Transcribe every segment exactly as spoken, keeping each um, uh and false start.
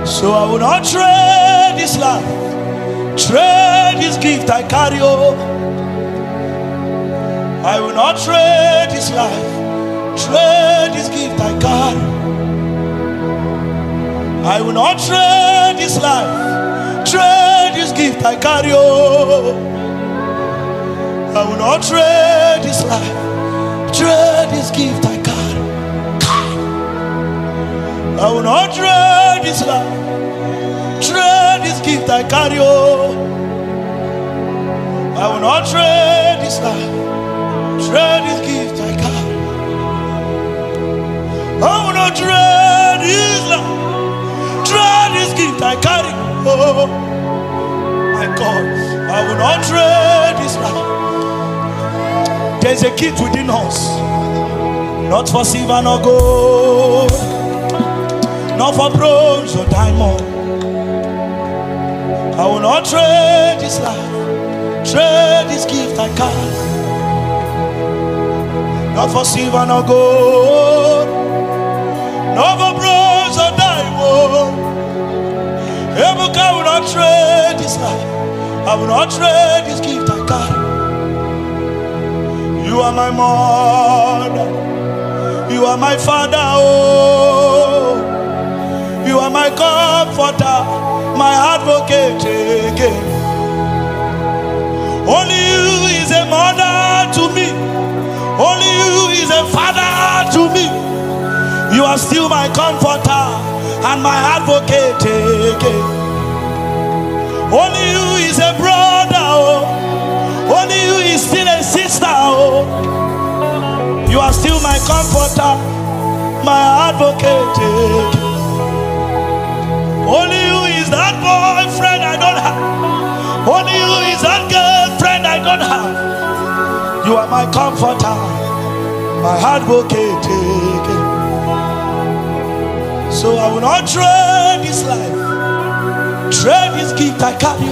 So I will not trade this life, trade this gift I carry. Oh, I will not trade this life, trade this gift I carry. I will not trade this life, trade this gift I carry. Oh, I will not trade this life, trade this gift I carry. I will not trade this life, trade this gift I carry. Oh, I will not trade this life, trade this gift I carry. I will not trade this life, trade this gift I carry. Oh my God, I will not trade this life. There's a gift within us, not for silver nor gold, not for bronze or diamond. I will not trade this life, trade this gift I carry. Not for silver nor gold, not for bronze or diamond. I will not trade this life, I will not trade this gift I carry. You are my mother, you are my father, oh, you are my comforter, my advocate again. Only you is a mother to me, only you is a father to me. You are still my comforter and my advocate again. Only you is a brother, oh, only you is still a sister, oh. You are still my comforter, my advocate again. Only you is that boyfriend I don't have. Only you is that girlfriend I don't have. You are my comforter, my advocate again. So I will not trade this life, trade this gift I carry.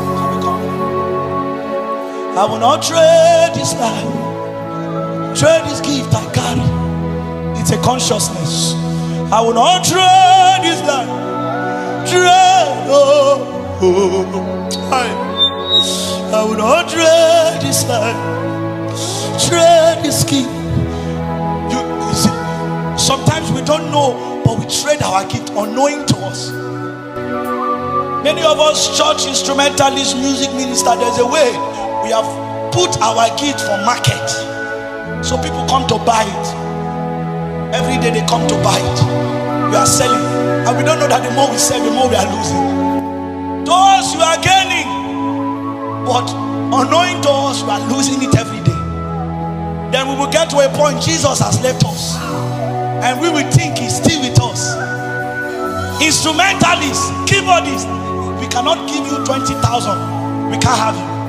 I will not trade this life, trade this gift I carry. It's a consciousness. I will not trade this life, trade, oh, oh, I, I will not trade this life, trade this gift. You, you see, sometimes we don't know, but we trade our gift unknowing to us. Many of us, church instrumentalists, music ministers, there's a way we have put our gift for market. So people come to buy it. Every day they come to buy it. We are selling. And we don't know that the more we sell, the more we are losing. To us, we are gaining. But unknowing to us, we are losing it every day. Then we will get to a point, Jesus has left us. And we will think he's still with us. Instrumentalists, keyboardists, we cannot give you twenty thousand. We can't have you.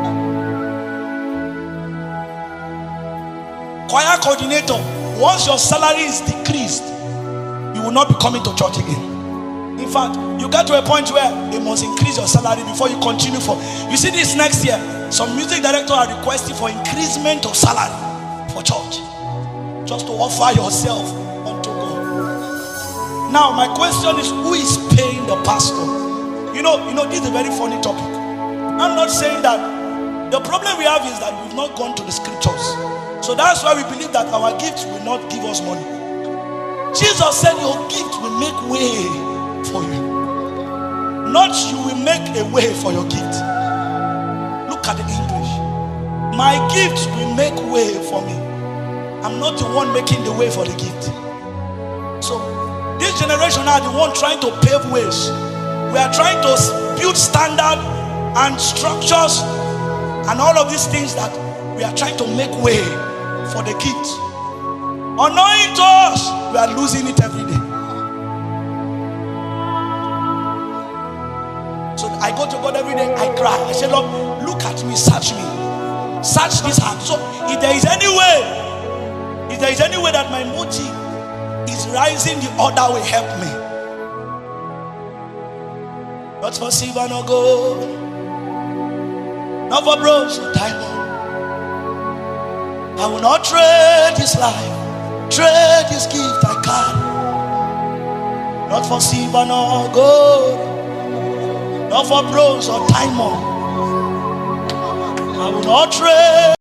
Choir coordinator, once your salary is decreased, you will not be coming to church again. In fact, you get to a point where they must increase your salary before you continue for. You see, this next year, some music directors are requesting for increasement of salary for church, just to offer yourself unto God. Now, my question is, who is paying the pastor? You know, you know, this is a very funny topic. I'm not saying that. The problem we have is that we've not gone to the scriptures. So that's why we believe that our gifts will not give us money. Jesus said your gift will make way for you. Not you will make a way for your gift. Look at the English. My gift will make way for me. I'm not the one making the way for the gift. So this generation are the one trying to pave ways. We are trying to build standard and structures and all of these things that we are trying to make way for the kids. Unknowing to us, we are losing it every day. So I go to God every day, I cry. I say, Lord, look at me, search me. Search this heart. So if there is any way, if there is any way that my motive is rising, the other will help me. Not for silver nor gold, not for bronze or diamond. I will not trade this life, trade this gift I carry. not for silver nor gold, not for bronze or diamond. I will not trade.